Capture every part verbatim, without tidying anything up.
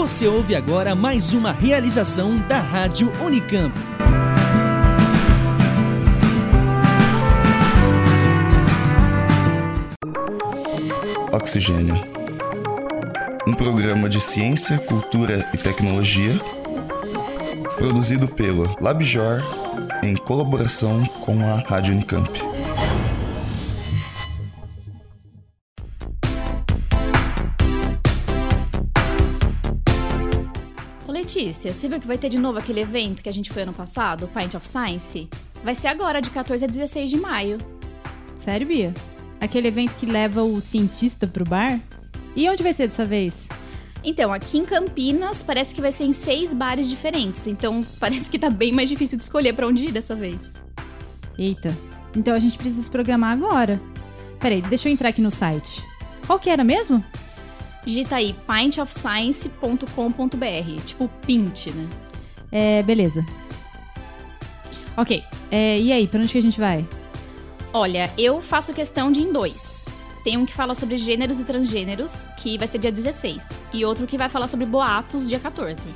Você ouve agora mais uma realização da Rádio Unicamp. Oxigênio. Um programa de ciência, cultura e tecnologia produzido pelo LabJor em colaboração com a Rádio Unicamp. Ô Letícia, você viu que vai ter de novo aquele evento que a gente foi ano passado, o Pint of Science? Vai ser agora, de quatorze a dezesseis de maio. Sério, Bia? Aquele evento que leva o cientista pro bar? E onde vai ser dessa vez? Então, aqui em Campinas, parece que vai ser em seis bares diferentes. Então, parece que tá bem mais difícil de escolher pra onde ir dessa vez. Eita, então a gente precisa se programar agora. Peraí, deixa eu entrar aqui no site. Qual que era mesmo? Digita aí pint of science ponto com ponto b r, tipo Pint, né? É, beleza. Ok, é, e aí, pra onde que a gente vai? Olha, eu faço questão de ir em dois. Tem um que fala sobre gêneros e transgêneros, que vai ser dia dezesseis. E outro que vai falar sobre boatos, dia quatorze.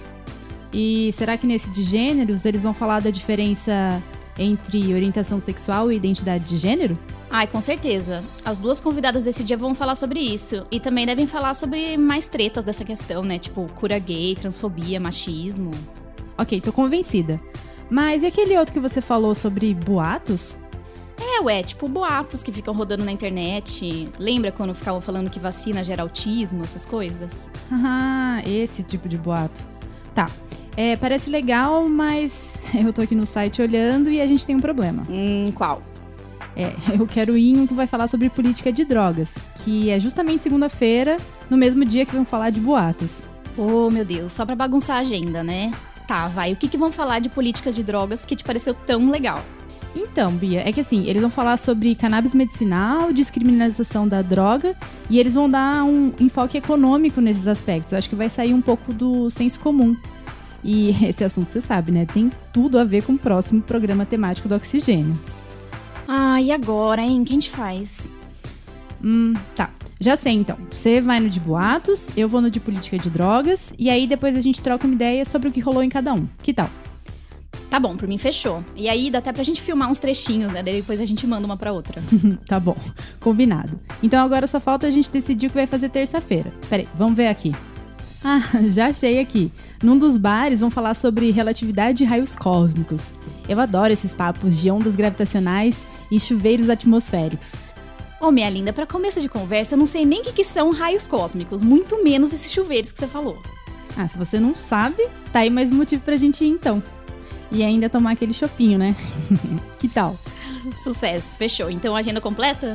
E será que nesse de gêneros eles vão falar da diferença entre orientação sexual e identidade de gênero? Ai, com certeza. As duas convidadas desse dia vão falar sobre isso. E também devem falar sobre mais tretas dessa questão, né? Tipo, cura gay, transfobia, machismo. Ok, tô convencida. Mas e aquele outro que você falou sobre boatos? É, ué, tipo boatos que ficam rodando na internet. Lembra quando ficavam falando que vacina gera autismo, essas coisas? Ah, esse tipo de boato. Tá, é, parece legal, mas eu tô aqui no site olhando e a gente tem um problema. Hum, qual? É, eu quero ir em um que vai falar sobre política de drogas, que é justamente segunda-feira, no mesmo dia que vão falar de boatos. Oh, meu Deus, só pra bagunçar a agenda, né? Tá, vai, o que que vão falar de políticas de drogas que te pareceu tão legal? Então, Bia, é que assim, eles vão falar sobre cannabis medicinal, descriminalização da droga, e eles vão dar um enfoque econômico nesses aspectos. Eu acho que vai sair um pouco do senso comum. E esse assunto, você sabe, né? Tem tudo a ver com o próximo programa temático do Oxigênio. Ah, e agora, hein? O que a gente faz? Hum, tá. Já sei, então. Você vai no de boatos, eu vou no de política de drogas, e aí depois a gente troca uma ideia sobre o que rolou em cada um. Que tal? Tá bom, por mim fechou. E aí dá até pra gente filmar uns trechinhos, né? Depois a gente manda uma pra outra. Tá bom, combinado. Então agora só falta a gente decidir o que vai fazer terça-feira. Peraí, vamos ver aqui. Ah, já achei aqui. Num dos bares vão falar sobre relatividade e raios cósmicos. Eu adoro esses papos de ondas gravitacionais e chuveiros atmosféricos. Ô, minha linda, pra começo de conversa, eu não sei nem o que, que são raios cósmicos, muito menos esses chuveiros que você falou. Ah, se você não sabe, tá aí mais um motivo pra gente ir então. E ainda tomar aquele chopinho, né? Que tal? Sucesso, fechou. Então, agenda completa?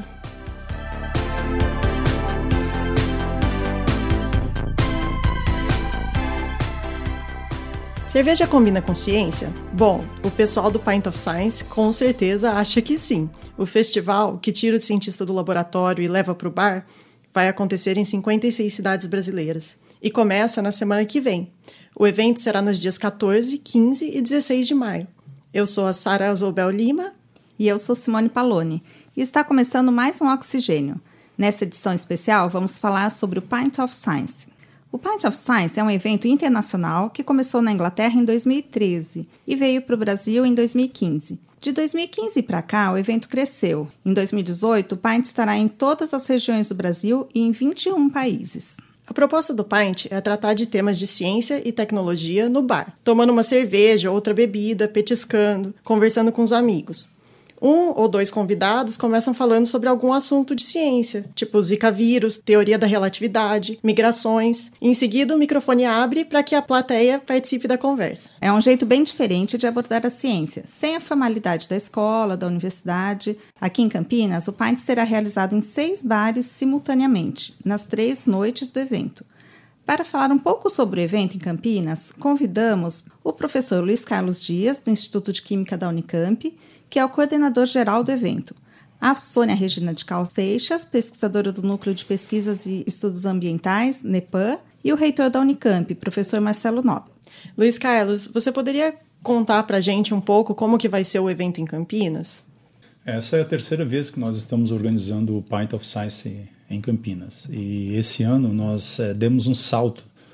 Cerveja combina com ciência? Bom, o pessoal do Pint of Science com certeza acha que sim. O festival, que tira o cientista do laboratório e leva para o bar, vai acontecer em cinquenta e seis cidades brasileiras. E começa na semana que vem. O evento será nos dias quatorze, quinze e dezesseis de maio. Eu sou a Sara Azobel Lima. E eu sou Simone Paloni. E está começando mais um Oxigênio. Nessa edição especial, vamos falar sobre o Pint of Science. O Pint of Science é um evento internacional que começou na Inglaterra em dois mil e treze e veio para o Brasil em dois mil e quinze. De dois mil e quinze para cá, o evento cresceu. Em dois mil e dezoito, o Pint estará em todas as regiões do Brasil e em vinte e um países. A proposta do Pint é tratar de temas de ciência e tecnologia no bar, tomando uma cerveja ou outra bebida, petiscando, conversando com os amigos. Um ou dois convidados começam falando sobre algum assunto de ciência, tipo Zika vírus, teoria da relatividade, migrações. Em seguida, o microfone abre para que a plateia participe da conversa. É um jeito bem diferente de abordar a ciência, sem a formalidade da escola, da universidade. Aqui em Campinas, o Pint será realizado em seis bares simultaneamente, nas três noites do evento. Para falar um pouco sobre o evento em Campinas, convidamos o professor Luiz Carlos Dias, do Instituto de Química da Unicamp, que é o coordenador geral do evento, a Sônia Regina de Cal Seixas, pesquisadora do Núcleo de Pesquisas e Estudos Ambientais, NEPAM, e o reitor da Unicamp, professor Marcelo Nobre. Luiz Carlos, você poderia contar para a gente um pouco como que vai ser o evento em Campinas? Essa é a terceira vez que nós estamos organizando o Pint of Science em Campinas. E esse ano nós é, demos um salto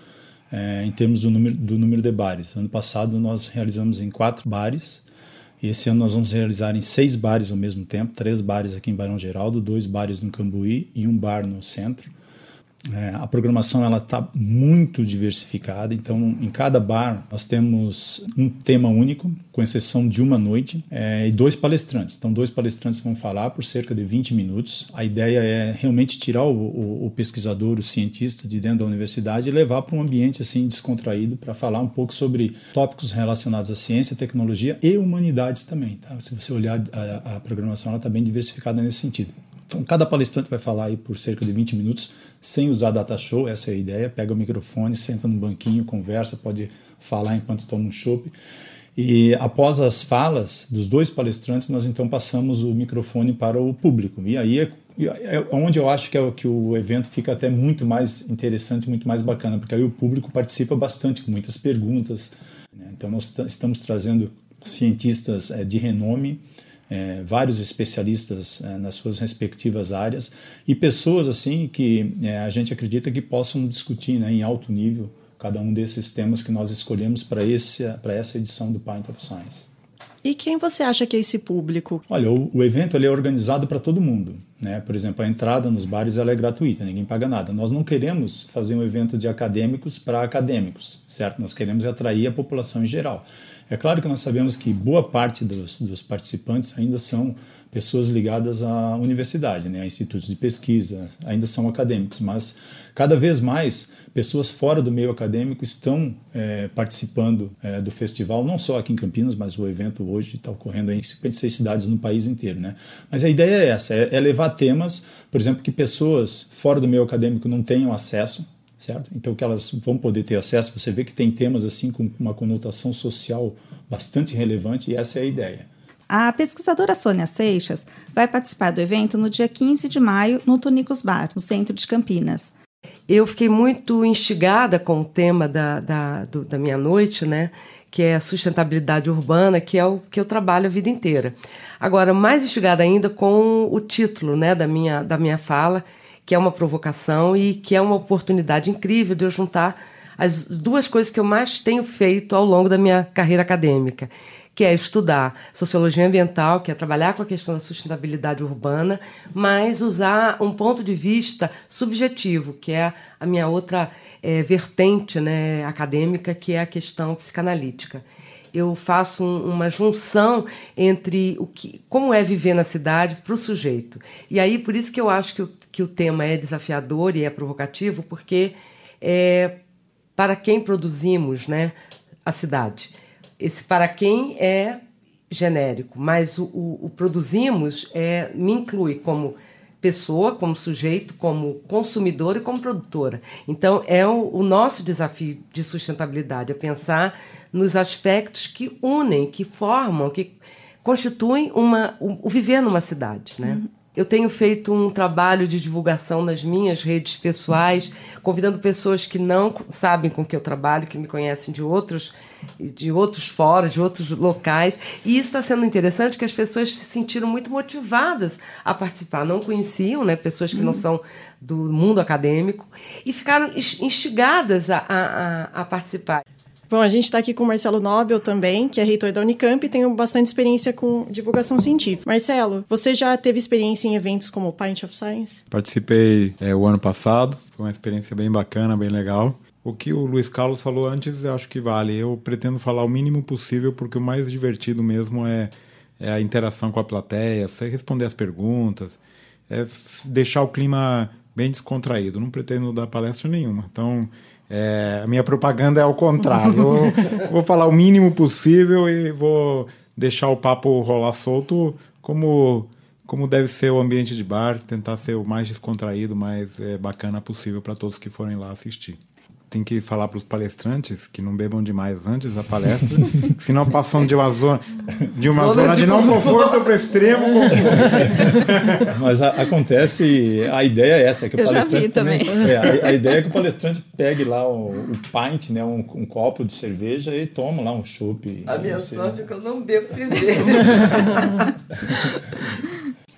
é, em termos do número, do número de bares. Ano passado nós realizamos em quatro bares, e esse ano nós vamos realizar em seis bares ao mesmo tempo, três bares aqui em Barão Geraldo, dois bares no Cambuí e um bar no centro. É, a programação ela está muito diversificada, então em cada bar nós temos um tema único, com exceção de uma noite, é, e dois palestrantes. Então dois palestrantes vão falar por cerca de vinte minutos. A ideia é realmente tirar o, o, o pesquisador, o cientista de dentro da universidade e levar para um ambiente assim descontraído para falar um pouco sobre tópicos relacionados à ciência, tecnologia e humanidades também. Tá? Se você olhar a, a programação, ela está bem diversificada nesse sentido. Então, cada palestrante vai falar aí por cerca de vinte minutos, sem usar data show, essa é a ideia. Pega o microfone, senta no banquinho, conversa, pode falar enquanto toma um chopp. E após as falas dos dois palestrantes, nós então passamos o microfone para o público. E aí é, é onde eu acho que, é, que o evento fica até muito mais interessante, muito mais bacana, porque aí o público participa bastante, com muitas perguntas. Né? Então, nós t- estamos trazendo cientistas é, de renome, É, vários especialistas é, nas suas respectivas áreas e pessoas assim que é, a gente acredita que possam discutir, né, em alto nível cada um desses temas que nós escolhemos para para essa edição do Pint of Science. E quem você acha que é esse público? Olha, o, o evento ele é organizado para todo mundo, né? Por exemplo, a entrada nos bares ela é gratuita, ninguém paga nada. Nós não queremos fazer um evento de acadêmicos para acadêmicos, certo? Nós queremos atrair a população em geral. É claro que nós sabemos que boa parte dos, dos participantes ainda são pessoas ligadas à universidade, né, a institutos de pesquisa, ainda são acadêmicos, mas cada vez mais pessoas fora do meio acadêmico estão é, participando é, do festival, não só aqui em Campinas, mas o evento hoje está ocorrendo em cinquenta e seis cidades no país inteiro. Né? Mas a ideia é essa, é, é levar temas, por exemplo, que pessoas fora do meio acadêmico não tenham acesso, certo? Então que elas vão poder ter acesso. Você vê que tem temas assim com uma conotação social bastante relevante e essa é a ideia. A pesquisadora Sônia Seixas vai participar do evento no dia quinze de maio no Tunicos Bar, no centro de Campinas. Eu fiquei muito instigada com o tema da, da, do, da minha noite, né? Que é a sustentabilidade urbana, que é o que eu trabalho a vida inteira. Agora, mais instigada ainda com o título, né, da minha, da minha fala, que é uma provocação e que é uma oportunidade incrível de eu juntar as duas coisas que eu mais tenho feito ao longo da minha carreira acadêmica, que é estudar sociologia ambiental, que é trabalhar com a questão da sustentabilidade urbana, mas usar um ponto de vista subjetivo, que é a minha outra é, vertente, né, acadêmica, que é a questão psicanalítica. Eu faço um, uma junção entre o que, como é viver na cidade para o sujeito. E aí, por isso que eu acho que o, que o tema é desafiador e é provocativo, porque é para quem produzimos, né, a cidade. Esse para quem é genérico, mas o, o, o produzimos é, me inclui como pessoa, como sujeito, como consumidor e como produtora. Então, é o, o nosso desafio de sustentabilidade, é pensar nos aspectos que unem, que formam, que constituem uma, o, o viver numa cidade, né? Uhum. Eu tenho feito um trabalho de divulgação nas minhas redes pessoais, convidando pessoas que não sabem com que eu trabalho, que me conhecem de outros, de outros fóruns, de outros locais. E isso está sendo interessante, que as pessoas se sentiram muito motivadas a participar. Não conheciam, né, pessoas que não são do mundo acadêmico, e ficaram instigadas a, a, a participar. Bom, a gente está aqui com o Marcelo Nobel também, que é reitor da Unicamp e tem bastante experiência com divulgação científica. Marcelo, você já teve experiência em eventos como o Pint of Science? Participei é, o ano passado, foi uma experiência bem bacana, bem legal. O que o Luiz Carlos falou antes, eu acho que vale. Eu pretendo falar o mínimo possível, porque o mais divertido mesmo é, é a interação com a plateia, você responder as perguntas, é deixar o clima bem descontraído. Não pretendo dar palestra nenhuma, então... É, a minha propaganda é ao contrário. Eu vou falar o mínimo possível e vou deixar o papo rolar solto como, como deve ser o ambiente de bar, tentar ser o mais descontraído, mais é, bacana possível para todos que forem lá assistir. Tem que falar para os palestrantes que não bebam demais antes da palestra, senão passam de uma zona de, uma zona zona de, de não conforto para extremo conforto. Mas a, acontece, a ideia é essa, que o Eu palestrante já vi também. É, a, a ideia é que o palestrante pegue lá o, o pint, né, um, um copo de cerveja e toma lá um chopp. A minha sorte é que eu não bebo cerveja.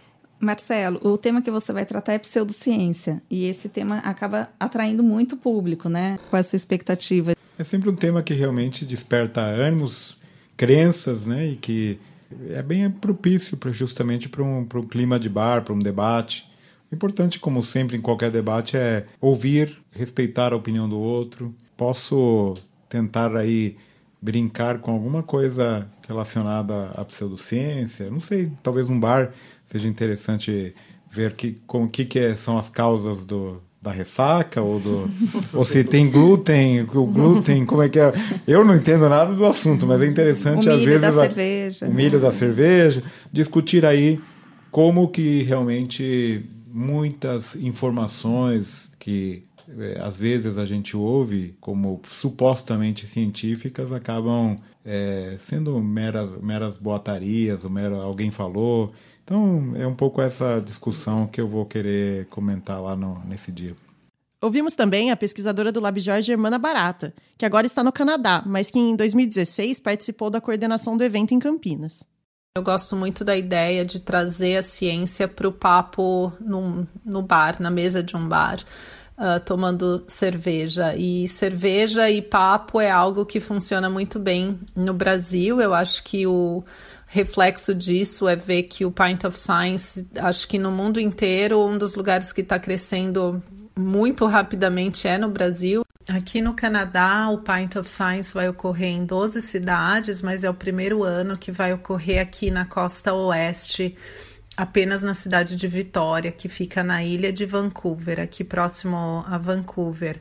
Marcelo, o tema que você vai tratar é pseudociência. E esse tema acaba atraindo muito público, né? Qual é a sua expectativa? É sempre um tema que realmente desperta ânimos, crenças, né? E que é bem propício pra, justamente para um, para um clima de bar, para um debate. O importante, como sempre em qualquer debate, é ouvir, respeitar a opinião do outro. Posso tentar aí brincar com alguma coisa relacionada à pseudociência? Não sei, talvez um bar seja interessante ver que, com o que, que é, são as causas do, da ressaca, ou, do, ou se tem glúten, o glúten, como é que é? Eu não entendo nada do assunto, mas é interessante, o às vezes... da a, cerveja. O milho da cerveja. Discutir aí como que realmente muitas informações que é, às vezes a gente ouve como supostamente científicas acabam é, sendo meras, meras boatarias, ou mera, alguém falou... Então, é um pouco essa discussão que eu vou querer comentar lá no, nesse dia. Ouvimos também a pesquisadora do LabJOR, Germana Barata, que agora está no Canadá, mas que em dois mil e dezesseis participou da coordenação do evento em Campinas. Eu gosto muito da ideia de trazer a ciência para o papo no, no bar, na mesa de um bar, uh, tomando cerveja. E cerveja e papo é algo que funciona muito bem no Brasil. Eu acho que o reflexo disso é ver que o Pint of Science, acho que no mundo inteiro, um dos lugares que está crescendo muito rapidamente é no Brasil. Aqui no Canadá, o Pint of Science vai ocorrer em doze cidades, mas é o primeiro ano que vai ocorrer aqui na costa oeste, apenas na cidade de Vitória, que fica na ilha de Vancouver, aqui próximo a Vancouver.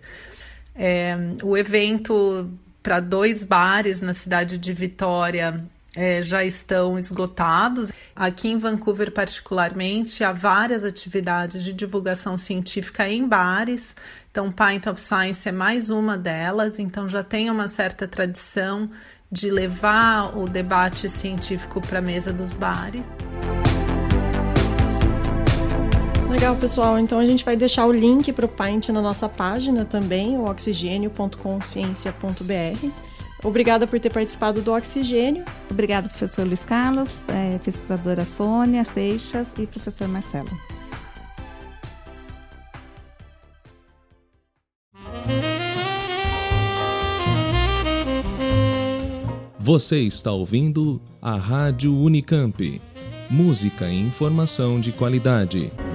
É, o evento para dois bares na cidade de Vitória É, já estão esgotados. Aqui em Vancouver, particularmente, há várias atividades de divulgação científica em bares. Então, Pint of Science é mais uma delas. Então, já tem uma certa tradição de levar o debate científico para a mesa dos bares. Legal, pessoal. Então, a gente vai deixar o link para o Pint na nossa página também, o oxigênio ponto consciência ponto b r. Obrigada por ter participado do Oxigênio. Obrigada, professor Luiz Carlos, é, pesquisadora Sônia Seixas e professor Marcelo. Você está ouvindo a Rádio Unicamp. Música e informação de qualidade.